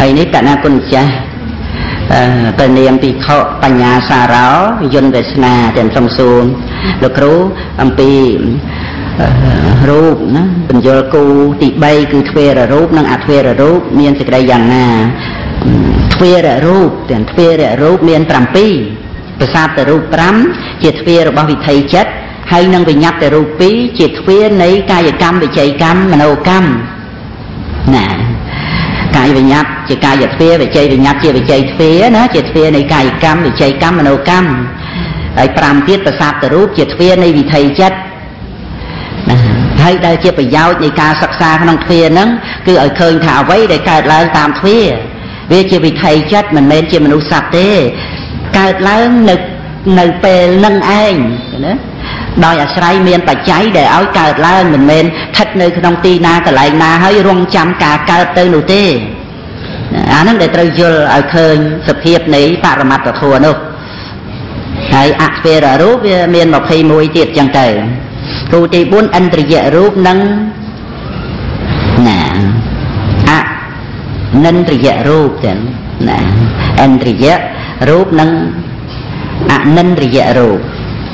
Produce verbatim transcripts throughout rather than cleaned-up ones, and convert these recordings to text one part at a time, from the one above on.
ថ្ងៃនេះកណាគុណចាស់ព្រះនាមពីខបញ្ញាសារោយន្តវាសនាទាំងសំសួរលោកគ្រូអំពីរូបណាបញ្យលគូទីបីគឺទ្វេររូបនិងអទ្វេររូបមានសេចក្តីយ៉ាងណាទ្វេររូបទាំងទ្វេររូបមានប្រាំពីរប្រសាទរូបប្រាំជាទ្វេររបស់វិថីចិត្តហើយនឹងវិញ្ញាតរូបពីរជាទ្វេរនៃកាយកម្មវិច័យកម្មមโนកម្មណាកាយវិញ្ញាតជាកាយទ្វេរវិច័យវិញ្ញាតជាវិច័យទ្វេរណាជាទ្វេរនៃកាយកម្មវិច័យកម្មមโนកម្មហើយប្រាំទៀតប្រសាទរូបជាទ្វេរនៃវិថីចិត្តណាហើយដែលជាប្រយោជន៍នៃការសិក្សាក្នុងទ្វេរហ្នឹងគឺឲ្យឃើញថាអ្វីដែលកើតឡើងតាមទ្វេរវាជាវិថីចិត្តមិនមែនជាមនុស្សសត្វទេកើតឡើងនៅនៅពេលនឹងឯងណាដោយអាស្រ័យមានបច្ច័យដែលឲ្យកើតឡើងមិនមែនស្ថិតនៅក្នុងទីណាកន្លែងណាហើយរងចាំការកើតទៅនោះទេអាហ្នឹងដែលត្រូវយល់ឲ្យឃើញសភាពនៃបរមត្តធម៌នោះហើយអទ្វេររូបវាមានម្ភៃមួយទៀតចឹងទៅគូទីបួនឥន្ទ្រិយរូបនិងណាអនិន្ទ្រិយរូបចឹងណាឥន្ទ្រិយរូបនិងអនិន្ទ្រិយរូប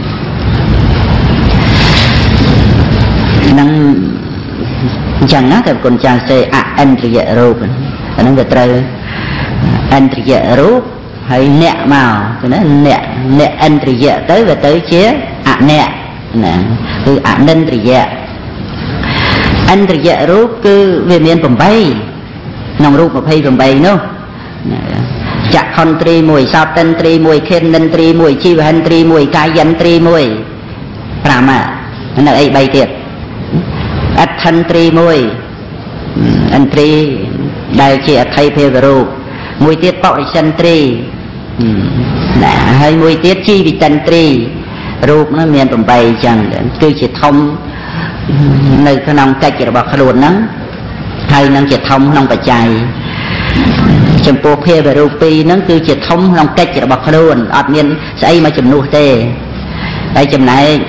នឹងអញ្ចឹងណាតែគុណចាស់សេអឥន្ទ្រិយរូបអាហ្នឹងវាត្រូវឥន្ទ្រិយរូបហើយអ្នកមកគឺណាអ្នកអ្នកឥន្ទ្រិយទៅវាទៅជាអអ្នកណាគឺអនិន្ទ្រិយឥន្ទ្រិយរូបគឺវាមាន8ក្នុងរូបម្ភៃប្រាំនោះចក្ខុន្ទ្រីមួយសោតិន្ទ្រីមួយខេនិន្ទ្រីមួយជីវហិន្ទ្រីមួយកាយិន្ទ្រីមួយប្រាំនៅអីបីទៀតអដ្ឋិន្ទ្រីមួយឥន្ទ្រីដែលជាអថៃភេវរូបមួយទៀតបរិសិន្ទ្រីណាហើយមួយទៀតជីវិតិន្ទ្រីរូបនោះមាន8អញ្ចឹងគឺជាធំនៅក្នុងកិច្ចរបស់ខ្លួនហ្នឹងហើយនឹងជាធំក្នុងបច្ច័យចំពោះភាវរូបពីរហ្នឹងគឺជាធំក្នុងកិច្ចរបស់ខ្លួនអត់មានស្អីមកជំនួសទេហើយចំណែក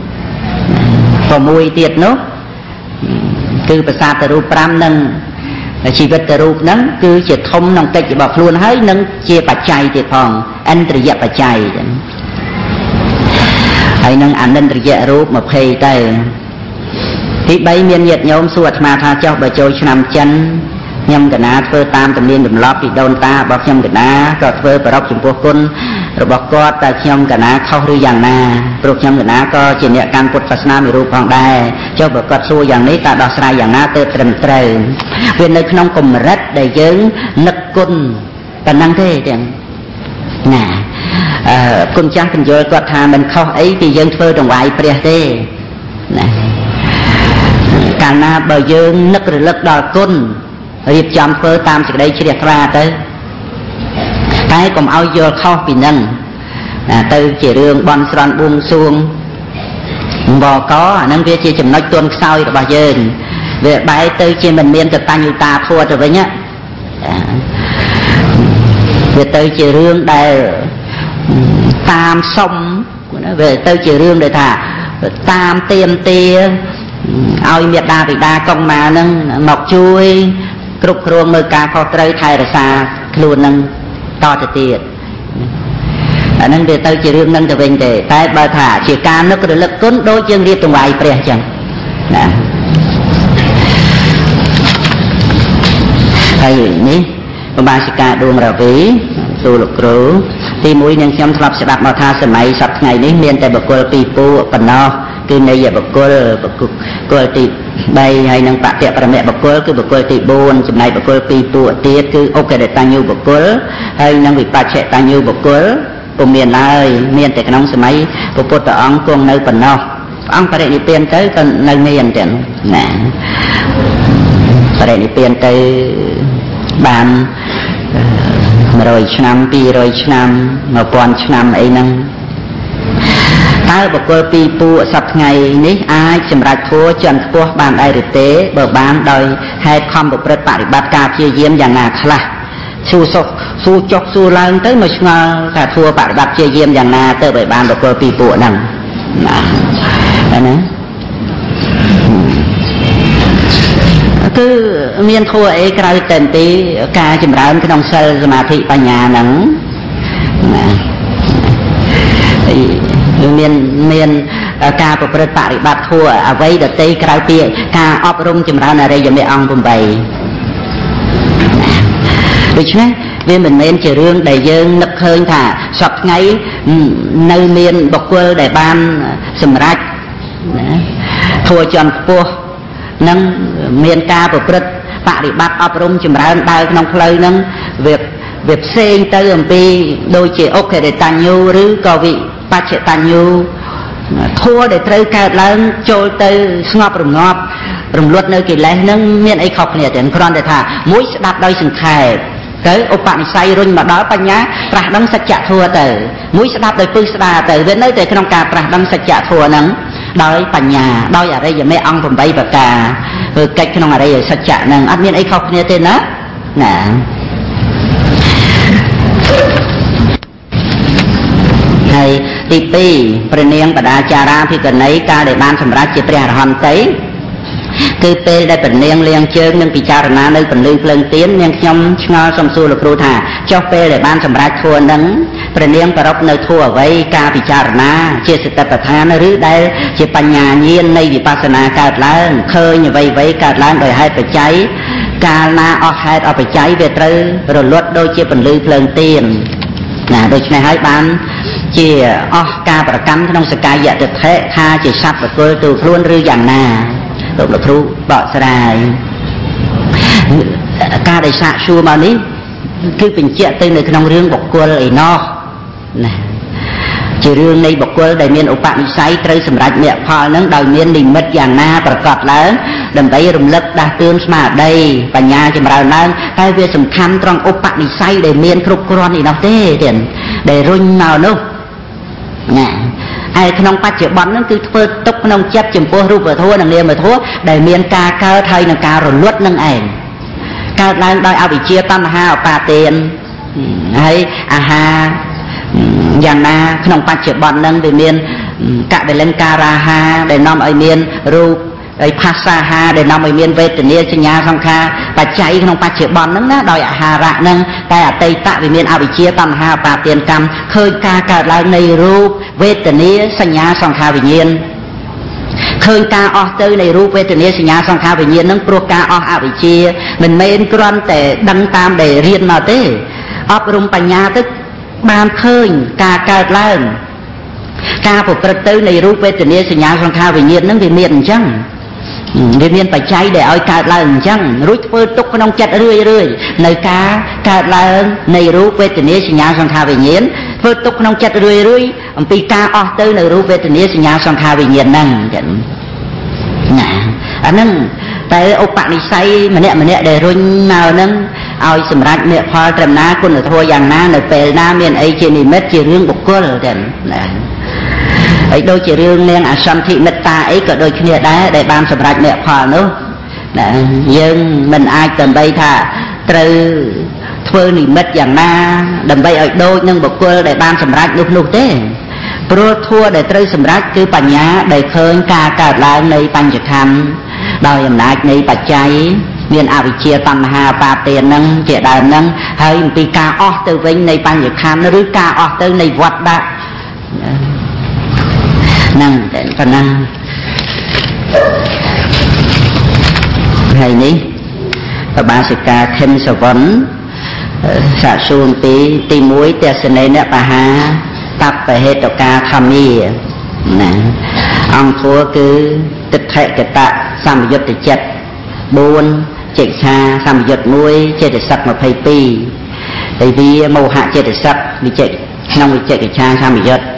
6ទៀតនោះគឺប្រសាទរូប5និងជីវិតរូបហ្នឹងគឺជាធំក្នុងកិច្ចរបស់ខ្លួនហើយនឹងជាបច្ច័យទៀតផងឥន្ទ្រិយបច្ច័យហើយនឹងអនិន្ទ្រិយរូបម្ភៃទៅទី3មានញាតិញោមសួរអាត្មាថាចុះបើចូលឆ្នាំចិនខ្ញុំកណាធ្វើតាមទំនៀមទម្លាប់ពីដូនតារបស់ខ្ញុំកណាក៏ធ្វើប្រកចំពោះគុណរបស់គាត់តែខ្ញុំកណាខុសឬយ៉ាងណាព្រោះខ្ញុំកណាក៏ជាអ្នកកាន់ពុទ្ធសាសនាមួយរូបផងដែរចុះបើគាត់សួរយ៉ាងនេះតើដោះស្រាយយ៉ាងណាទៅត្រឹមត្រូវវានៅក្នុងកម្រិតដែលយើងនឹកគុណប៉ុណ្ណឹងទេទាំងណាអឺគុណចាស់បញ្យល់គាត់ថាមិនខុសអីពីយើងធ្វើដង្វាយព្រះទេណាកាលណាបើយើងនឹករលឹកដល់គុណរៀបចំធ្វើតាមសេចក្តីជ្រះថ្លាទៅតែកុំឲ្យយល់ខុសពីនឹងទៅជារឿងបន់ស្រន់បួងសួងបកអានឹងវាជាចំណុចទន់ខ្សោយរបស់យើងវាបែរទៅជាមិនមានកតញ្ញូតាធម៌ទៅវិញវាទៅជារឿងដែលតាមសុំវាទៅជារឿងដែលថាតាមទៀមទាឲ្យមេដាបិតាកុងម៉ានឹងមកជួយគ្រប់គ្រងមើលការខុសត្រូវថែរក្សាខ្លួននឹងតទៅទៀតអានឹងវាទៅជារឿងនឹងទៅវិញទេតែបើថាជាការនឹករលឹកគុណដូចយើងរៀបដង្វាយព្រះអញ្ចឹងណាហើយនេះបបាសិកាដួងរាវីសួរលោកគ្រូទីមួយនឹងខ្ញុំធ្លាប់ស្ដាប់មកថាសម័យសប្តាហ៍ថ្ងៃនេះមានតែបុគ្គលពីរពួកប៉ុណ្ណោះគឺនៃបុគ្គលបុគ្គលទី3ហើយនឹងបតិប្រមៈបុគ្គលគឺបុគ្គលទី4ចំណែកបុគ្គលពីរពួកទៀតគឺឧក្កតញ្ញូបុគ្គលហើយនឹងវិបច្ចតញ្ញូបុគ្គលពុំមានឡើយមានតែក្នុងសម័យព្រះពុទ្ធអង្គគង់នៅប៉ុណ្ណោះព្រះអង្គបរិនិព្វានទៅក៏នៅមានទាំងណាបរិនិព្វានទៅបាន100ឆ្នាំ200ឆ្នាំ1000ឆ្នាំអីហ្នឹងតើបុគ្គលពីរពួកសប្តាហ៍ថ្ងៃនេះអាចសម្រេចធម៌ចន្ទខ្ពស់បានដែរឬទេបើបានដោយហេតុខំប្រព្រឹត្តបប្រតិបត្តិការព្យាយាមយ៉ាងណាខ្លះសួរសុខសួរចុកសួរឡើងទៅមកឆ្ងល់ថាធម៌បប្រតិបត្តិព្យាយាមយ៉ាងណាទៅឲ្យបានបុគ្គលពីរពួកហ្នឹងណាណាគឺមានធัวអីក្រៅតែពីការចម្រើនក្នុងសិលសមាធិបញ្ញាហ្នឹងណាមានមានការប្រព្រឹត្តបរិបត្តិធัวអ្វីដទៃក្រៅពីការអប់រំចម្រើនអរិយមគ្គអង្គ 8 ដូច្នេះវាមិនមែនជារឿងដែលយើងនឹកឃើញថាសពថ្ងៃនៅមានបុគ្គលដែលបានសម្រេចណាធัวជាន់ខ្ពស់នឹងមានការប្រព្រឹត្តបរិបត្តិអប់រំចម្រើនដើរក្នុងផ្លូវហ្នឹងវាវាផ្សេងទៅអំពីដូចជាអុគិរិតញ្ញូឬក៏វិបច្ចតញ្ញូធัวដែលត្រូវកើតឡើងចូលទៅស្ងប់រងាប់រំលត់នៅកិលេសហ្នឹងមានអីខុសគ្នាទេគ្រាន់តែថាមួយស្ដាប់ដោយសង្ខេបទៅឧបនិស្ស័យរុញមកដល់បញ្ញាត្រាស់ដឹងសច្ចធัวទៅមួយស្ដាប់ដោយពឹសស្ដារទៅវានៅតែក្នុងការត្រាស់ដឹងសច្ចធัวហ្នឹងដោយបញ្ញាដោយអរិយមេអង្គ 8 ប្រការធ្វើកិច្ចក្នុងអរិយសច្ចៈហ្នឹងអត់មានអីខុសគ្នាទេណាណាហើយទី ពីរ ព្រះនាងបដាចារាភិក្ខុនីកាលដែលបានសម្រេចជាព្រះអរហន្តតីគឺពេលដែលព្រះនាងលាងជើងនិងពិចារណានៅពន្លឺភ្លើងទៀននាងខ្ញុំឆ្ងល់សំសួរលោកគ្រូថាចុះពេលដែលបានសម្រេចធัวនឹងព្រះនាងប្រពនៅធัวអ្វីការពិចារណាជាសតិប្បដ្ឋានឬដែលជាបញ្ញាញាណនៃវិបស្សនាកើតឡើងឃើញអ្វីអ្វីកើតឡើងដោយហេតុបច្ច័យកាលណាអស់ហេតុអស់បច្ច័យវាត្រូវរលត់ដូចជាពន្លឺភ្លើងទៀនណាដូច្នេះហើយបានជាអស់ការប្រកាន់ក្នុងសកាយតិដ្ឋិថាជាសត្វបុគ្គលទូខ្លួនឬយ៉ាងណាលោកលោកគ្រូបកស្រាយការដែលសាកសួរមកនេះគឺបញ្ជាក់ទៅនៅក្នុងរឿងបុគ្គលឯណោះណាជារឿងនៃបុគ្គលដែលមានឧបនិស្ស័យត្រូវសម្រេចមគ្គផលនឹងដោយមាននិមិត្តយ៉ាងណាប្រកបឡើងដើម្បីរំលឹកដាស់តឿនស្មារតីបញ្ញាចម្រើនឡើងតែវាសំខាន់ត្រង់ឧបនិស្ស័យដែលមានគ្រប់គ្រាន់ឯណោះទេទៀតដែលរុញមកនោះណាហើយក្នុងបច្ចុប្បន្នហ្នឹងគឺធ្វើទុកក្នុងចិត្តចំពោះរូបធម៌និងនាមធម៌ដែលមានការកើតហើយនឹងការរលត់នឹងឯងកើតឡើងដោយអវិជ្ជាតណ្ហាឧបាទានហើយអាហារយ៉ាងណាក្នុងបច្ចុប្បន្នហ្នឹងវាមានកបិលង្ការាហាដែលនាំឲ្យមានរូបហើយភាសាហាដែលនាំឲ្យមានវេទនាសញ្ញាសង្ខារបច្ច័យក្នុងបច្ចុប្បន្នហ្នឹងណាដោយអាហារៈហ្នឹងតែអតីតវាមានអវិជ្ជាតណ្ហាឧបាទានកម្មឃើញការកើតឡើងនៃរូបវេទនាសញ្ញាសង្ខារវិញ្ញាណឃើញការអស់ទៅនៃរូបវេទនាសញ្ញាសង្ខារវិញ្ញាណហ្នឹងព្រោះការអស់អវិជ្ជាមិនមែនគ្រាន់តែដឹងតាមដែលរៀនមកទេអប់រំបញ្ញាទៅបានឃើញការកើតឡើងការប្រព្រឹត្តទៅនៃរូបវេទនាសញ្ញាសង្ខារវិញ្ញាណហ្នឹងវាមានអញ្ចឹងវាមានបច្ច័យដែលឲ្យកើតឡើងអញ្ចឹងរួចធ្វើទុកក្នុងចិត្តរឿយរឿយនៅការកើតឡើងនៃរូបវេទនាសញ្ញាសង្ខារវិញ្ញាណធ្វើទុកក្នុងចិត្តរឿយរឿយអំពីការអស់ទៅនៅរូបវេទនាសញ្ញាសង្ខារវិញ្ញាណហ្នឹងចឹងណាអាហ្នឹងតែឧបនិស្ស័យម្នាក់ម្នាក់ដែលរុញមកហ្នឹងឲ្យសម្រេចមគ្គផលត្រឹមណាគុណធម៌យ៉ាងណានៅពេលណាមានអីជានិមិត្តជារឿងបុគ្គលចឹងណាហើយដូចជារឿងនាងអសន្ធិមិត្តាអីក៏ដូចគ្នាដែរដែលបានសម្រេចមគ្គផលនោះណាយើងមិនអាចដើម្បីថាត្រូវធ្វើនិមិត្តយ៉ាងណាដើម្បីឲ្យដូចនឹងបុគ្គលដែលបានសម្រេចនោះនោះទេព្រោះធัวដែលត្រូវសម្រេចគឺបញ្ញាដែលឃើញការកើតឡើងនៃបញ្ចខណ្ឌដោយអំណាចនៃបច្ច័យមានអវិជ្ជាតណ្ហាបាទានហ្នឹងជាដើមហ្នឹងហើយអំពីការអស់ទៅវិញនៃបញ្ចខណ្ឌឬការអស់ទៅនៃវត្តដាក់ហ្នឹងតែប៉ុណ្ណាហើយនេះបបាសិកាខិនសវណ្ណសាកសួរពីទីមួយទស្សនេនបហាតបហេតុកាធម្មាណាអង្គធัวគឺទិដ្ឋិកតៈសម្យុទ្ធចិត្តបួនចេឆាសម្យុទ្ធមួយចេតសិកម្ភៃពីរហើយវាមោហៈចេតសិកវិចេក្នុងវិចេកឆាសម្យុទ្ធ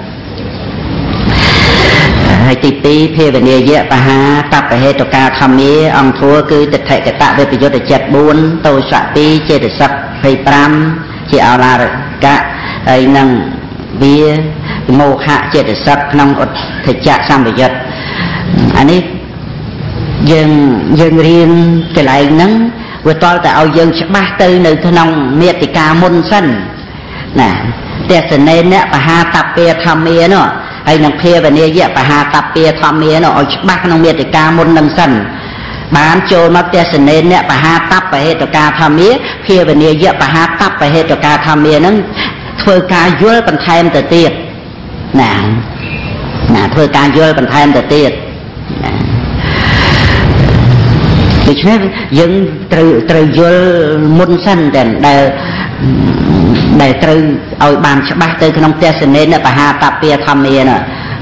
ហើយទីពីរភាវនាយៈបហាតបហេតុកាធម្មាអង្គធัวគឺទិដ្ឋិកតៈវិបយុទ្ធចិត្តបួនតោសៈពីរចេតសិកម្ភៃប្រាំជាអរារកៈហើយនឹងវាមោហៈចេតសិកក្នុងឧទ្ធចៈសម្យុទ្ធអានេះយើងយើងរៀនកន្លែងហ្នឹងវាតល់តែឲ្យយើងច្បាស់ទៅនៅក្នុងមេតិកាមុនសិនណាទេសនេនៈបហាតពាធម្មានោះហើយនឹងភាវនាយៈបហាតពាធម្មានោះឲ្យច្បាស់ក្នុងមេតិកាមុននឹងសិនបានចូលមកទេសនេអ្នកបហាតបហេតុការធម្មាភាវនាយៈបហាតបហេតុការធម្មាហ្នឹងធ្វើការយល់បន្ថែមទៅទៀតណាណាធ្វើការយល់បន្ថែមទៅទៀតណាដូច្នេះយើងត្រូវត្រូវយល់មុនសិនតែដែលដែលត្រូវឲ្យបានច្បាស់ទៅក្នុងទេសនេអ្នកបហាតពាធម្មាណា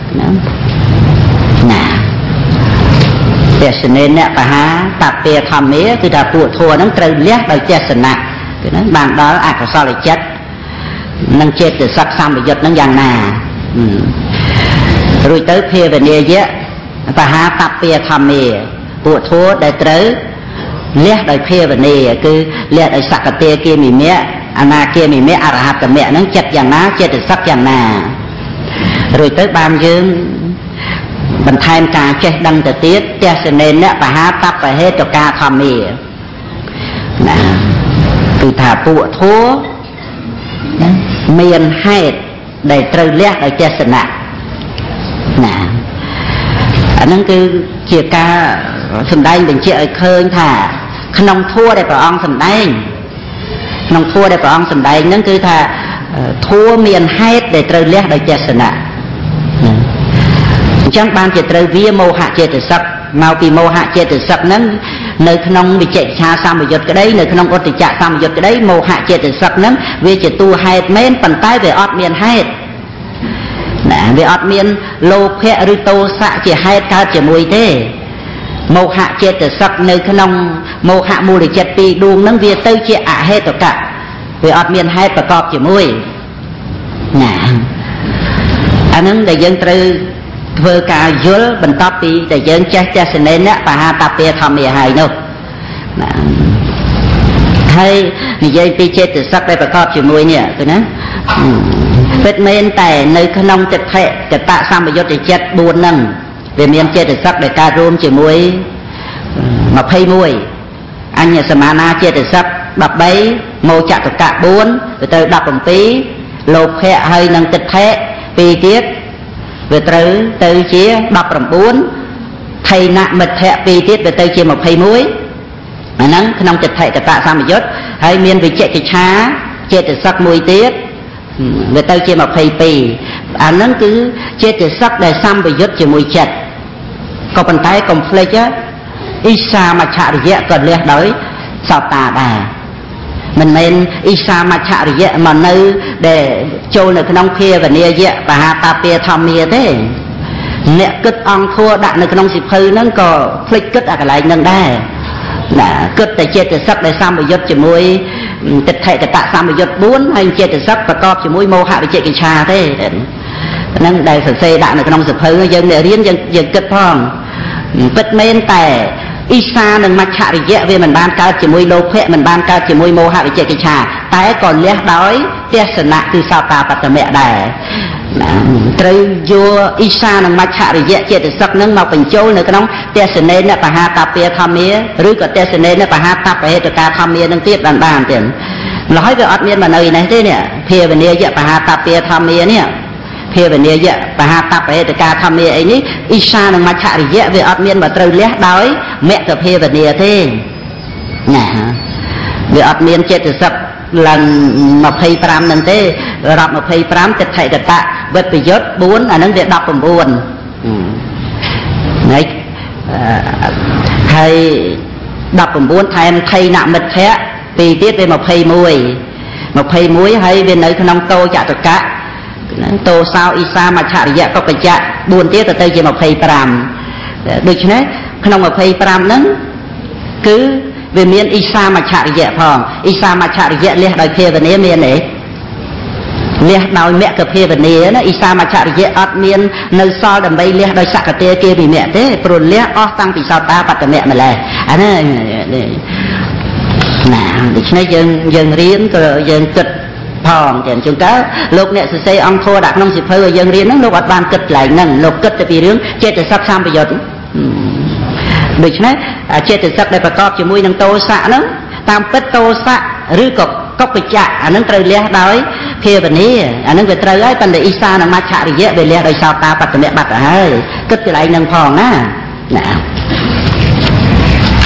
ណាទេសនេអ្នកបហាតពាធម្មាគឺថាពួកធัวហ្នឹងត្រូវលះដោយទេសនៈគឺហ្នឹងបានដល់អកុសលចិត្តនិងចេតសិកសម្បយុទ្ធហ្នឹងយ៉ាងណារួចទៅភាវនាយៈបហាតពាធម្មាពួកធัวដែលត្រូវលះដោយភាវនាគឺលះដោយសក្តិគាមិមៈអនាគាមិមៈអរហត្តមៈហ្នឹងចិត្តយ៉ាងណាចេតសិកយ៉ាងណារួចទៅបានយើងបន្ថែមការចេះដឹងទៅទៀតទេសនេអ្នកបហាតបហេតុការធម្មាណាគឺថាពួកធัวមានហេតុដែលត្រូវលះដោយទេសនៈណាអាហ្នឹងគឺជាការសម្ដែងបញ្ជាក់ឲ្យឃើញថាក្នុងធัวដែលព្រះអង្គសម្ដែងក្នុងធัวដែលព្រះអង្គសម្ដែងហ្នឹងគឺថាធัวមានហេតុដែលត្រូវលះដោយទេសនៈអញ្ចឹងបានជាត្រូវវាមោហៈចេតសិកមកពីមោហៈចេតសិកហ្នឹងនៅក្នុងវិជិច្ឆាសម្បយុទ្ធក្តីនៅក្នុងឧត្តចៈសម្បយុទ្ធក្តីមោហៈចេតសិកហ្នឹងវាជាតួហេតុមែនប៉ុន្តែវាអត់មានហេតុណាវាអត់មានលោភៈឬទោសៈជាហេតុកើតជាមួយទេមោហៈចេតសិកនៅក្នុងមោហៈមូលចិត្តពីរដួងហ្នឹងវាទៅជាអហេតុកៈវាអត់មានហេតុប្រកបជាមួយណាអាហ្នឹងដែលយើងត្រូវធ្វើការយល់បន្ទាប់ពីតែយើងចេះទេសនេអ្នកបហាតពាធម្មាហើយនោះណាហើយនិយាយពីចេតសិកដែលប្រកបជាមួយនេះគឺណាពិតមែនតែនៅក្នុងទិដ្ឋិកតសម្បយុទ្ធចិត្តបួនហ្នឹងវាមានចេតសិកដែលកើតរួមជាមួយម្ភៃមួយអញ្ញសមាណាចេតសិកដប់បីមោចតកៈបួនទៅទៅដប់ប្រាំពីរលោភៈហើយនឹងទិដ្ឋិពីរទៀតវាត្រូវទៅជាដប់ប្រាំបួនថៃណមិទ្ធៈពីរទៀតវាទៅជាម្ភៃមួយអាហ្នឹងក្នុងទិដ្ឋិកតសម្បយុទ្ធហើយមានវិជិកិច្ឆាចេតសិកមួយទៀតវាទៅជាម្ភៃពីរអាហ្នឹងគឺចេតសិកដែលសម្បយុទ្ធជាមួយចិត្តក៏ប៉ុន្តែកុំភ្លេចអ៊ីសាមច្ឆរិយៈក៏លះដោយសោតាដែរមិនមែនអ៊ីសាមច្ឆរិយៈមកនៅដែលចូលនៅក្នុងភាវនាយៈបហាតពាធម្មាទេអ្នកគិតអង្គធัวដាក់នៅក្នុងសិភៅហ្នឹងក៏ភ្លេចគិតអាកន្លែងហ្នឹងដែរណាគិតតែចេតសិកដែលសម្បយុទ្ធជាមួយទិដ្ឋិកតសម្បយុទ្ធបួនហើយចេតសិកប្រកបជាមួយមោហៈវិជិកិច្ឆាទេហ្នឹងដែលសរសេរដាក់នៅក្នុងសិភៅយើងអ្នករៀនយើងយើងគិតផងពិតមែនតែអ៊ីសានិងមច្ឆរិយៈវាមិនបានកើតជាមួយលោភៈមិនបានកើតជាមួយមោហៈវិជិកិច្ឆាតែក៏លះដោយទេសនៈគឺសោតាបត្តមៈដែរត្រូវយកអ៊ីសានិងមច្ឆរិយៈចេតសិកនឹងមកបញ្ចូលនៅក្នុងទេសនេនបហាតពាធម្មាឬក៏ទេសនេនបហាតបហេតុការធម្មានឹងទៀតបានបានទៀតម្ល៉េះហើយវាអត់មានមកនៅនេះទេនេះភាវនាយៈបហាតពាធម្មានេះភាវនាយៈបហាតបហេតុការធម្មាអីនេះអ៊ីសានិងមច្ឆរិយៈវាអត់មានមកត្រូវលះដោយមគ្គភាវនាទេណាវាអត់មានចេតសិកឡើងម្ភៃប្រាំហ្នឹងទេរាប់ម្ភៃប្រាំទិដ្ឋិកតវិបយុទ្ធបួនអាហ្នឹងវាដប់ប្រាំបួនហើយហើយដប់ប្រាំបួនថែមថៃណមិទ្ធៈពីរទៀតវាម្ភៃមួយម្ភៃមួយហើយវានៅក្នុងតោចតកៈតោសោអ៊ីសាមច្ឆរិយៈក៏បញ្ជាក់បួនទៀតទៅទៅជាម្ភៃប្រាំដូច្នេះក្នុងម្ភៃប្រាំហ្នឹងគឺវាមានអ៊ីសាមច្ឆរិយៈផងអ៊ីសាមច្ឆរិយៈលះដោយភាវនាមានទេលះដោយមគ្គភាវនាណាអ៊ីសាមច្ឆរិយៈអត់មាននៅសល់ដើម្បីលះដោយសក្តិគាវិមៈទេព្រោះលះអស់តាំងពីសោតាបត្តមៈម្ល៉េះអានេះណាដូច្នេះយើងយើងរៀនក៏យើងគិតផងចឹងជួនកាលលោកអ្នកសរសេរអង្គធម៌ដាក់ក្នុងសិភៅឲ្យយើងរៀនហ្នឹងលោកអត់បានគិតកន្លែងហ្នឹងលោកគិតតែពីរឿងចេតសិកសម្បយុទ្ធដូច្នេះចេតសិកដែលប្រកបជាមួយនឹងតោសៈហ្នឹងតាមពិតតោសៈឬក៏កុបច្ចៈអាហ្នឹងត្រូវលះដោយភាវនាអាហ្នឹងវាត្រូវហើយប៉ុន្តែអ៊ីសានិងមច្ឆរិយៈវាលះដោយសោតាបត្តមៈបាត់ទៅហើយគិតកន្លែងហ្នឹងផងណាណា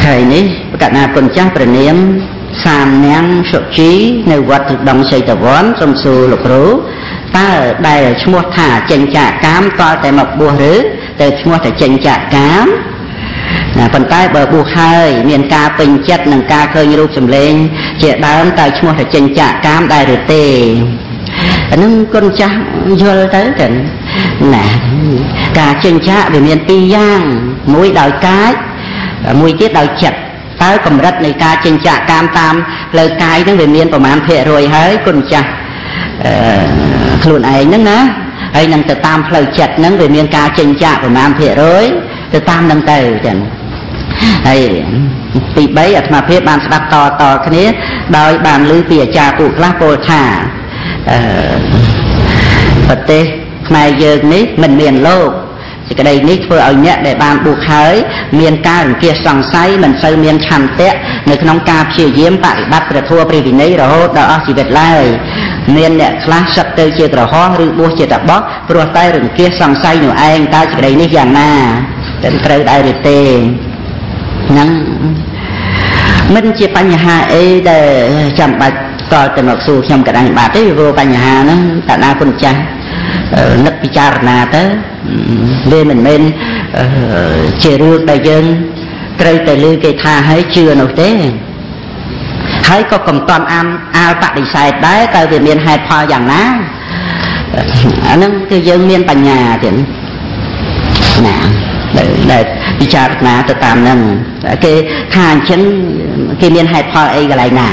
ហើយនេះកណ្ណាគុណចាស់ព្រះនាមសាមនាងសុជីនៅវត្តដងសីតវ័នសូមសួរលោកគ្រូតើដែលឈ្មោះថាចេញចាកកាមតើតែមកបួសឬទៅឈ្មោះថាចេញចាកកាមណាប៉ុន្តែបើបួសហើយមានការពេញចិត្តនឹងការឃើញរូបសម្លេងជាដើមតើឈ្មោះថាចេញចាកកាមដែរឬទេអានឹងគុណចាស់យល់ទៅទៅណាការចេញចាកវាមានពីរយ៉ាងមួយដោយកាយមួយទៀតដោយចិត្តតើកម្រិតនៃការចេញចាកកាមតាមផ្លូវកាយនឹងវាមានប្រមាណភាគរយហើយគុណចាស់អឺខ្លួនឯងហ្នឹងណាហើយនឹងទៅតាមផ្លូវចិត្តហ្នឹងវាមានការចេញចាកប្រមាណភាគរយទៅតាមហ្នឹងទៅចឹងហើយទីបីអាត្មាភាពបានស្ដាប់តតគ្នាដោយបានឮពីអាចារ្យពួកខ្លះពោលថាអឺប្រទេសខ្មែរយើងនេះមិនមានលោកសេចក្តីនេះធ្វើឲ្យអ្នកដែលបានបួសហើយមានការរង្គៀសសង្ស័យមិនសូវមានឆន្ទៈនៅក្នុងការព្យាយាមបប្រតិបត្តិព្រះធម៌ព្រះវិន័យរហូតដល់អស់ជីវិតឡើយមានអ្នកខ្លះសឹកទៅជាក្រហមឬបួសជាតបោះព្រោះតែរង្គៀសសង្ស័យនោះឯងតើសេចក្តីនេះយ៉ាងណាតែត្រូវដែរឬទេហ្នឹងមិនជាបញ្ហាអីដែលចាំបាច់តទៅមកសួរខ្ញុំកណ្ដាលបាត់ទេព្រោះបញ្ហាហ្នឹងតាណាគុណចាស់នឹកពិចារណាទៅវាមិនមែនជារឿងដែលយើងត្រូវតែឮគេថាឲ្យជឿនោះទេហើយក៏កំតាន់អានអាលបដិសេធដែរតើវាមានហេតុផលយ៉ាងណាអាហ្នឹងគឺយើងមានបញ្ញាទៀតណាដែលពិចារណាទៅតាមហ្នឹងគេថាអញ្ចឹងគេមានហេតុផលអីកន្លែងណា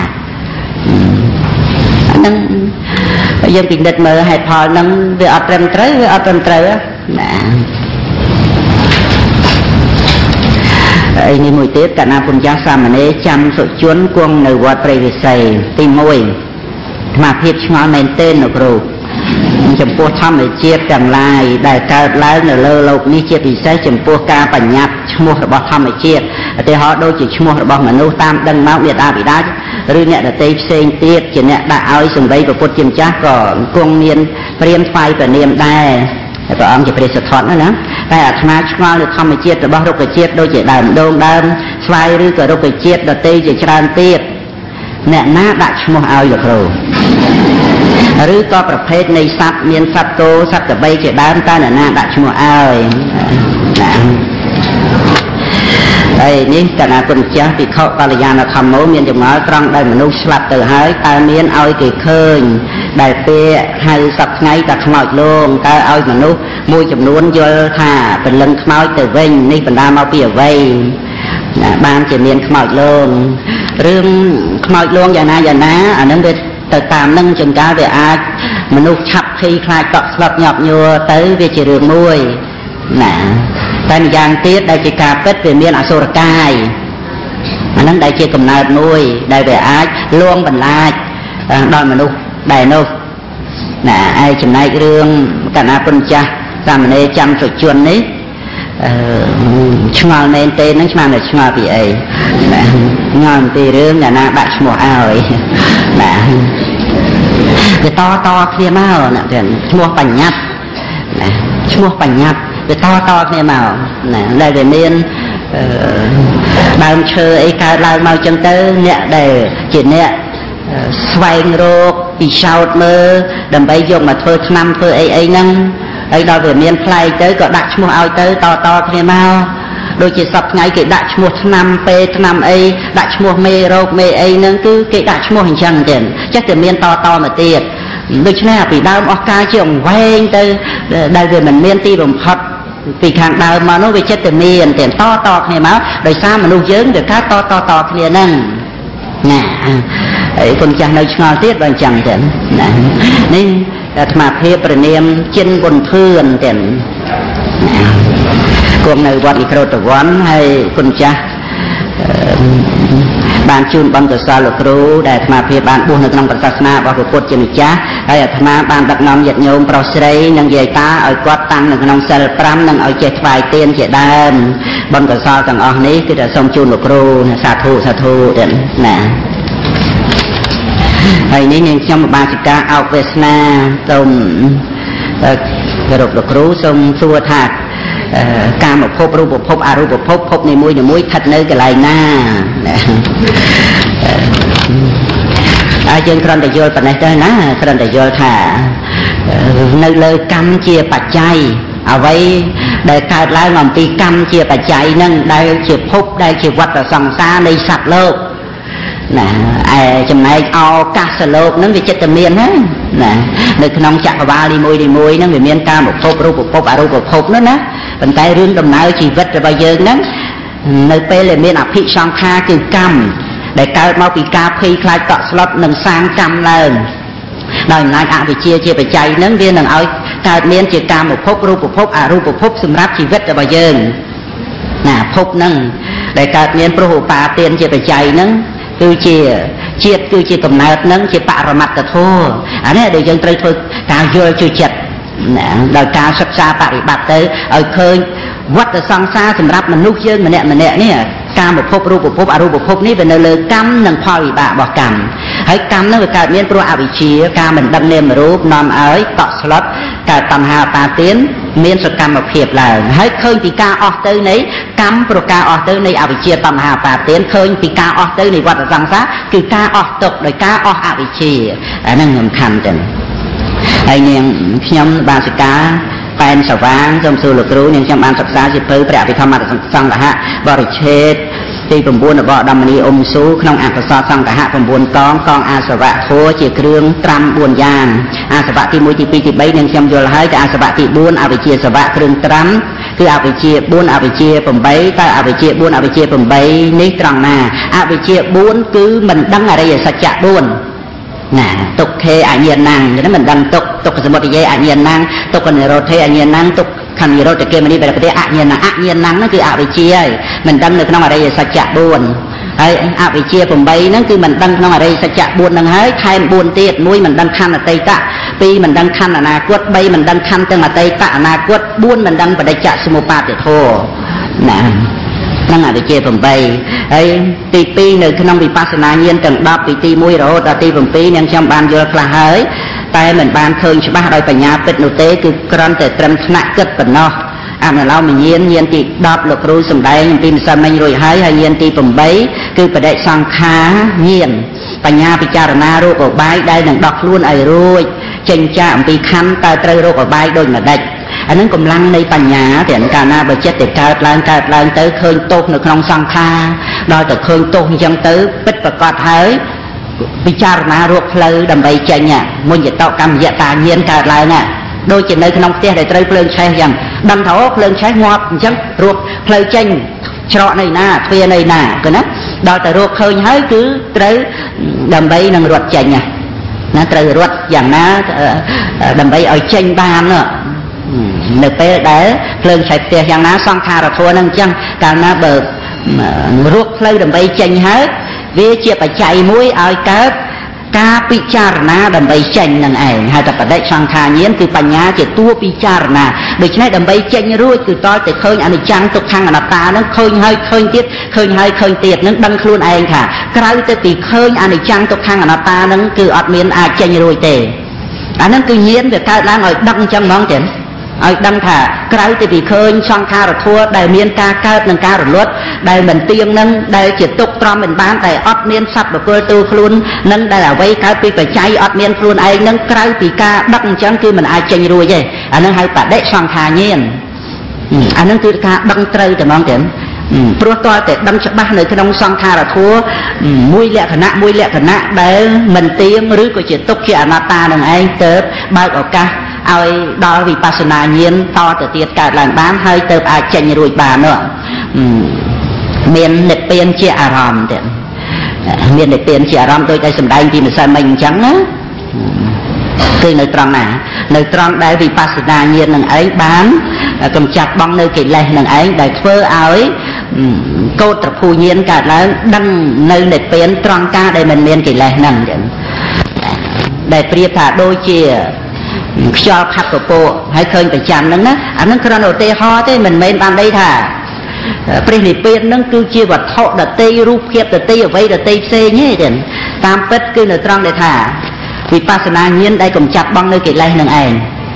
អាហ្នឹងយើងពិនិត្យមើលហេតុផលហ្នឹងវាអត់ត្រឹមត្រូវវាអត់ត្រឹមត្រូវណាហើយនេះមួយទៀតកណាពុញ្ញសាមណេរចាំសុជនគង់នៅវត្តព្រៃវិស័យទីមួយអាត្មាភាពឆ្ងល់មែនទែនលោកគ្រូចំពោះធម្មជាតិទាំងឡាយដែលកើតឡើងនៅលើโลกនេះជាពិសេសចំពោះការបញ្ញត្តិឈ្មោះរបស់ធម្មជាតិឧទាហរណ៍ដូចជាឈ្មោះរបស់មនុស្សតាមដឹងមកមេដាបិតាឬអ្នកដទៃផ្សេងទៀតជាអ្នកដាក់ឲ្យសម្ដីព្រះពុទ្ធជាម្ចាស់ក៏គង់មានព្រាមថ្វាយព្រះនាមដែរព្រះអង្គជាព្រះសទ្ធត្ថណាតែអាត្មាឆ្ងល់នៅធម្មជាតិរបស់រុក្ខជាតិដូចជាដើមដូងដើមស្វាយឬក៏រុក្ខជាតិដទៃជាច្រើនទៀតអ្នកណាដាក់ឈ្មោះឲ្យលោកគ្រូឬក៏ប្រភេទនៃសត្វមានសត្វគោសត្វក្របីជាដើមតើអ្នកណាដាក់ឈ្មោះឲ្យណាហើយនេះកណាគុណចាស់ភិក្ខុកល្យាណធម្មោមានចម្ងល់ត្រង់ដែលមនុស្សស្លាប់ទៅហើយតើមានឲ្យគេឃើញដែលពេលហៅសប្ថ្ងៃតែខ្មោចលងតើឲ្យមនុស្សមួយចំនួនយល់ថាពលឹងខ្មោចទៅវិញនេះបណ្ដាលមកពីអ្វីណាបានជាមានខ្មោចលងរឿងខ្មោចលងយ៉ាងណាយ៉ាងណាអានឹងវាទៅតាមនឹងចង្ការវាអាចមនុស្សឆាប់ភ័យខ្លាចតក់ស្លុតញាប់ញ័រទៅវាជារឿងមួយណាតែម្យ៉ាងទៀតដែលជាការពិតវាមានអសុរកាយអានឹងដែលជាកំណើតមួយដែលវាអាចលួងបន្លាចដល់មនុស្សដែលនោះណាឯចំណែករឿងកណាពុញ្ញចាស់សាមណេរចាំសុជននេះអឺឆ្ងល់មែនទេនឹងឆ្ងល់តែឆ្ងល់ពីអីណាឆ្ងល់ពីរឿងអ្នកណាដាក់ឈ្មោះឲ្យណាវាតតគ្នាមកណាឈ្មោះបញ្ញត្តិណាឈ្មោះបញ្ញត្តិវាតតគ្នាមកណាដែលវាមានអឺដើមឈើអីកើតឡើងមកចឹងទៅអ្នកដែលជាអ្នកស្វែងរកពិសោធន៍មើលដើម្បីយកមកធ្វើថ្នាំធ្វើអីអីហ្នឹងហើយដល់វាមានផ្លែទៅក៏ដាក់ឈ្មោះឲ្យទៅតតគ្នាមកដូចជាសពថ្ងៃគេដាក់ឈ្មោះថ្នាំពេទ្យថ្នាំអីដាក់ឈ្មោះមេរោគមេអីហ្នឹងគឺគេដាក់ឈ្មោះអញ្ចឹងទៀតចេះតែមានតតមកទៀតដូច្នេះពីដើមអស់កាលជាអង្វែងទៅដែលវាមិនមានទីបំផុតពីខាងដើមមកនោះវាចិត្តតែមានតែតតគ្នាមកដោយសារមនុស្សយើងវាកើតតតតគ្នាហ្នឹងណាហើយគុណចាស់នៅឆ្ងល់ទៀតបើអញ្ចឹងទៀតណានេះអាត្មាភាពព្រះនាមចិនបុនភឿនទៀតគង់នៅវត្តនិក្រូតវ័នហើយគុណចាស់បានជូនបង្គសលលោកគ្រូដែលអាត្មាភាពបានបួសនៅក្នុងព្រះសាសនារបស់ព្រះពុទ្ធជាម្ចាស់ហើយអាត្មាបានដឹកនាំញាតិញោមប្រុសស្រីនិងយាយតាឲ្យគាត់តាំងនៅក្នុងសិលប្រាំនិងឲ្យចេះថ្វាយទានជាដើមបង្គសលទាំងអស់នេះគឺតែសូមជូនលោកគ្រូសាធុសាធុទៀតណាហើយនេះនាងខ្ញុំបាសិកាអោកវាសនាសូមគោរពលោកគ្រូសូមសួរថាកាមភពរូបភពអរូបភពភពនីមួយនីមួយស្ថិតនៅកន្លែងណាហើយយើងគ្រាន់តែយល់ប៉ុណ្ណេះទៅណាគ្រាន់តែយល់ថានៅលើកម្មជាបច្ច័យអ្វីដែលកើតឡើងអំពីកម្មជាបច្ច័យនឹងដែលជាភពដែលជាវដ្តសង្សារនៃសត្វលោកណាឯចំណែកឱកាសលោកនឹងវាចិត្តមានហ្នឹងណានៅក្នុងចក្រវាលនីមួយនីមួយហ្នឹងវាមានកាមភពរូបភពអរូបភពនោះណាប៉ុន្តែរឿងដំណើរជីវិតរបស់យើងហ្នឹងនៅពេលដែលមានអភិសង្ខារគឺកម្មដែលកើតមកពីការភ័យខ្លាចតក់ស្លុតនិងសាងកម្មឡើងដោយអំណាចអវិជ្ជាជាបច្ច័យហ្នឹងវានឹងឲ្យកើតមានជាកាមភពរូបភពអរូបភពសម្រាប់ជីវិតរបស់យើងណាភពហ្នឹងដែលកើតមានព្រោះឧបាទានជាបច្ច័យហ្នឹងគឺជាជាតិគឺជាកំណើតហ្នឹងជាបរមត្តធម៌អានេះដែលយើងត្រូវធ្វើការយល់ជួយចិត្តដោយការសិក្សាបរិបត្តិទៅឲ្យឃើញវដ្តសង្សារសម្រាប់មនុស្សយើងម្នាក់ម្នាក់នេះកាមភពរូបភពអរូបភពនេះវានៅលើកម្មនិងផលវិបាករបស់កម្មហើយកម្មនឹងវាកើតមានព្រោះអវិជ្ជាការមិនដឹងនាមរូបនាំឲ្យតក់ស្លុតកើតតណ្ហាឧបាទានមានសកម្មភាពឡើងហើយឃើញពីការអស់ទៅនៃកម្មប្រការអស់ទៅនៃអវិជ្ជាតណ្ហាឧបាទានឃើញពីការអស់ទៅនៃវដ្តសង្សារគឺការអស់ទុក្ខដោយការអស់អវិជ្ជាអាហ្នឹងសំខាន់ទៅហើយនាងខ្ញុំបាសិកាប៉ែនសវាងសូមសួរលោកគ្រូនាងខ្ញុំបានសិក្សាសៀវភៅព្រះអភិធម្មសង្ឃៈបរិច្ឆេទទី៩របស់ឧត្តមនីអ៊ុំស៊ូក្នុងអក្សរសង្ឃៈ៩កងកងអាសវៈធัวជាគ្រឿងត្រាំបួនយ៉ាងអាសវៈទីមួយទីពីរទីបីនាងខ្ញុំយល់ហើយតែអាសវៈទីបួនអវិជ្ជាសវៈគ្រឿងត្រាំគឺអវិជ្ជាបួនអវិជ្ជា៨តើអវិជ្ជាបួនអវិជ្ជា៨នេះត្រង់ណាអវិជ្ជាបួនគឺមិនដឹងអរិយសច្ចៈបួនណាទុក្ខេអញ្ញាណังហ្នឹងមិនដឹងទុក្ខទុក្ខសមុទយេអញ្ញាណังទុក្ខនិរោធេអញ្ញាណัងទុក្ខនិរោធកេមនីបរិបត្តិអញ្ញាណังអញ្ញាណังហ្នឹងគឺអវិជ្ជាហើយមិនដឹងនៅក្នុងអរិយសច្ចៈបួនហើយអវិជ្ជា៨ហ្នឹងគឺមិនដឹងក្នុងអរិយសច្ចៈបួនហ្នឹងហើយថែមបួនទៀតមួយមិនដឹងខណ្ឌអតីតៈពីរមិនដឹងខណ្ឌអនាគតបីមិនដឹងខណ្ឌទាំងអតីតៈអនាគតបួនមិនដឹងបដិច្ចសមុបាទធម៌ណានឹងអវិជ្ជា8ហើយទីពីរនៅក្នុងវិបស្សនាញាណទាំងដប់ពីទីមួយរហូតដល់ទី7នាងខ្ញុំបានយល់ខ្លះហើយតែមិនបានឃើញច្បាស់ដោយបញ្ញាពិតនោះទេគឺគ្រាន់តែត្រឹមថ្នាក់គិតប៉ុណ្ណោះអនុឡោមញាណញាណទីដប់លោកគ្រូសម្ដែងអំពីម្សិលមិញរួចហើយហើយញាណទី8គឺបដិសង្ខារញាណបញ្ញាពិចារណារូបបាយដែលនឹងដោះខ្លួនឲ្យរួចចេញចាកអំពីខណ្ឌតើត្រូវរូបបាយដូចម្ដេចអានឹងកម្លាំងនៃបញ្ញាទាំងកាលណាបើចិត្តទៅកើតឡើងកើតឡើងទៅឃើញទោសនៅក្នុងសង្ខារដល់តែឃើញទោសអញ្ចឹងទៅពិតប្រកបហើយពិចារណារកផ្លូវដើម្បីចេញមុញ្ញតកម្មយតាញាណកើតឡើងដូចជានៅក្នុងផ្ទះដែលត្រូវភ្លើងឆេះអញ្ចឹងដឹងថាអូភ្លើងឆេះងាប់អញ្ចឹងរកផ្លូវចេញច្រកនៅណាទ្វារនៅណាគឺណាដល់តែរកឃើញហើយគឺត្រូវដើម្បីនឹងរត់ចេញណាត្រូវរត់យ៉ាងណាដើម្បីឲ្យចេញបាននៅពេលដែលភ្លើងឆេះផ្ទះយ៉ាងណាសង្ខារធម៌នឹងអញ្ចឹងកាលណាបើរកផ្លូវដើម្បីចេញហើយវាជាបច្ច័យមួយឲ្យកើតការពិចារណាដើម្បីចេញនឹងឯងហើយតែបដិសង្ខារញាណគឺបញ្ញាជាតួពិចារណាដូច្នេះដើម្បីចេញរួចគឺតតែឃើញអនិច្ចំទុក្ខំអនត្តានឹងឃើញហើយឃើញទៀតឃើញហើយឃើញទៀតនឹងដឹងខ្លួនឯងថាក្រៅទៅពីឃើញអនិច្ចំទុក្ខំអនត្តានឹងគឺអត់មានអាចចេញរួចទេអានឹងគឺញាណវាកើតឡើងឲ្យដឹងអញ្ចឹងហ្មងទេឲ្យដឹងថាក្រៅទៅពីឃើញសង្ខារធម៌ដែលមានការកើតនិងការរលត់ដែលមិនទៀងនឹងដែលជាទុកទ្រាំមិនបានតែអត់មានសត្វបុគ្គលទូខ្លួននឹងដែលអ្វីកើតពីបច្ច័យអត់មានខ្លួនឯងនឹងក្រៅពីការដឹកអញ្ចឹងគឺមិនអាចចេញរួចទេអានឹងហៅបដិសង្ខារញាណអានឹងគឺការដឹងត្រូវតែហ្មងទេព្រោះតើតែដឹងច្បាស់នៅក្នុងសង្ខារធម៌មួយលក្ខណៈមួយលក្ខណៈដែលមិនទៀងឬក៏ជាទុកជាអនត្តានឹងឯងទៅបើកឱកាសឲ្យដល់វិបស្សនាញាណតទៅទៀតកើតឡើងបានហើយទៅអាចចេញរួចបាននោះមាននិព្វានជាអារម្មណ៍ទៀតមាននិព្វានជាអារម្មណ៍ដូចតែសម្ដែងពីម្សិលមិញអញ្ចឹងណាគឺនៅត្រង់ណានៅត្រង់ដែលវិបស្សនាញាណនឹងឯងបានកម្ចាត់បងនៅកិលេសនឹងឯងដែលធ្វើឲ្យកោត្រភូញាណកើតឡើងដឹងនៅនិព្វានត្រង់ការដែលមិនមានកិលេសហ្នឹងចឹងដែលប្រៀបថាដូចជាខ្យល់ផាត់ពពកហើយឃើញប្រចាំហ្នឹងណាអាហ្នឹងគ្រាន់តែឧទាហរណ៍ទេមិនមែនបានន័យថាព្រះនិព្វានហ្នឹងគឺជាវត្ថុដតីរូបភាពដតីអ្វីដតីផ្សេងទេតាមពិតគឺនៅត្រង់ដែលថាវិបស្សនាញាណដែលកំចាត់បងនៅកិលេសនឹងឯង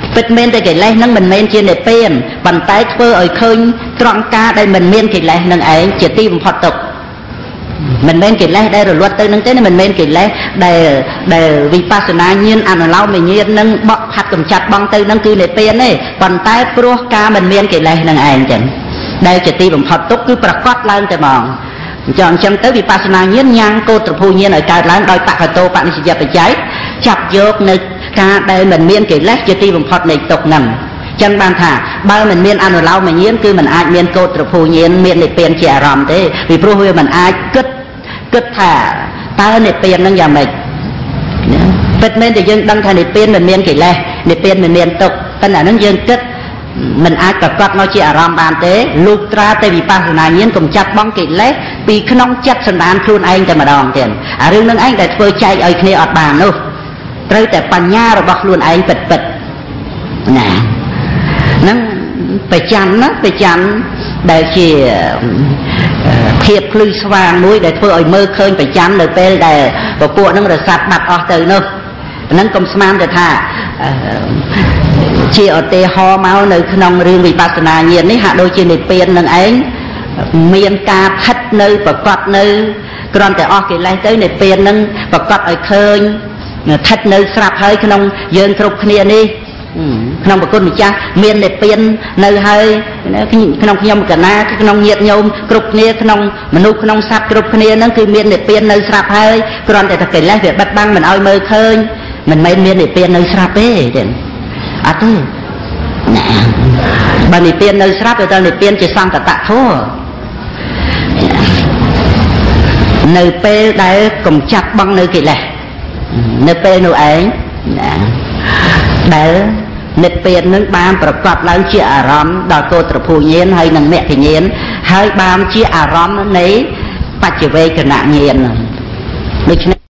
ពិតមែនតែកិលេសនឹងមិនមែនជានិព្វានប៉ុន្តែធ្វើឲ្យឃើញត្រង់ការដែលមិនមានកិលេសនឹងឯងជាទីបំផុតទុក្ខមិនមែនកិលេសដែលរលត់ទៅនឹងទេមិនមែនកិលេសដែលដែលវិបស្សនាញាណអនុឡោមញាណនឹងបកផាត់កំចាត់បងទៅនឹងគឺនិព្វានទេប៉ុន្តែព្រោះការមិនមានកិលេសនឹងឯងចឹងដែលជាទីបំផុតទុក្ខគឺប្រកបឡើងតែហ្មងអញ្ចឹងអញ្ចឹងទៅវិបស្សនាញាណញ៉ាំងកោត្រភូញាណឲ្យកើតឡើងដោយបកតោបនិស្សយបច្ច័យចាប់យកនៅការដែលមិនមានកិលេសជាទីបំផុតនៃទុក្ខហ្នឹងចឹងបានថាបើមិនមានអនុឡោមញាណគឺមិនអាចមានកោត្រភូញាណមាននិព្វានជាអារម្មណ៍ទេពីព្រោះវាមិនអាចគិតគិតថាតើនិព្វានហ្នឹងយ៉ាងម៉េចពិតមែនតែយើងដឹងថានិព្វានមិនមានកិលេសនិព្វានមិនមានទុក្ខប៉ុន្តែអាហ្នឹងយើងគិតមិនអាចប្រកបមកជាអារម្មណ៍បានទេលុះត្រាតែវិបស្សនាញាណកុំចាប់បងកិលេសពីក្នុងចិត្តសន្តានខ្លួនឯងតែម្ដងទៀតអារឿងហ្នឹងឯងដែលធ្វើចែកឲ្យគ្នាអត់បាននោះត្រូវតែបញ្ញារបស់ខ្លួនឯងពិតពិតណាហ្នឹងប្រច័នណាប្រច័នដែលជាភាពភ្លឺស្វាងមួយដែលធ្វើឲ្យមើលឃើញប្រច័ននៅពេលដែលពពួកហ្នឹងរសាត់បាត់អស់ទៅនោះហ្នឹងកុំស្មានទៅថាជាឧទាហរណ៍មកនៅក្នុងរឿងវិបស្សនាញាណនេះហាក់ដូចជានិព្វាននឹងឯងមានការថិតនៅប្រកបនៅគ្រាន់តែអស់កិលេសទៅនិព្វាននឹងប្រកបឲ្យឃើញថិតនៅស្រាប់ហើយក្នុងយើងគ្រប់គ្នានេះក្នុងប្រគុណម្ចាស់មាននិព្វាននៅហើយក្នុងខ្ញុំកណាក្នុងញាតិញោមគ្រប់គ្នាក្នុងមនុស្សក្នុងសត្វគ្រប់គ្នាហ្នឹងគឺមាននិព្វាននៅស្រាប់ហើយគ្រាន់តែតែកិលេសវាបិទបាំងមិនឲ្យមើលឃើញមិនមែនមាននិព្វាននៅស្រាប់ទេទេអត់ទេណាបើនិព្វាននៅស្រាប់ទៅដល់និព្វានជាសង្កតធម៌នៅពេលដែលកំចាត់បងនៅកិលេសនៅពេលនោះឯងណាដែលនិព្វាននឹងបានប្រកបឡើងជាអារម្មណ៍ដល់កោត្រភូញាណហើយនិងមគ្គញាណហើយបានជាអារម្មណ៍នៃបច្ចវេកនញាណដូច្នេះ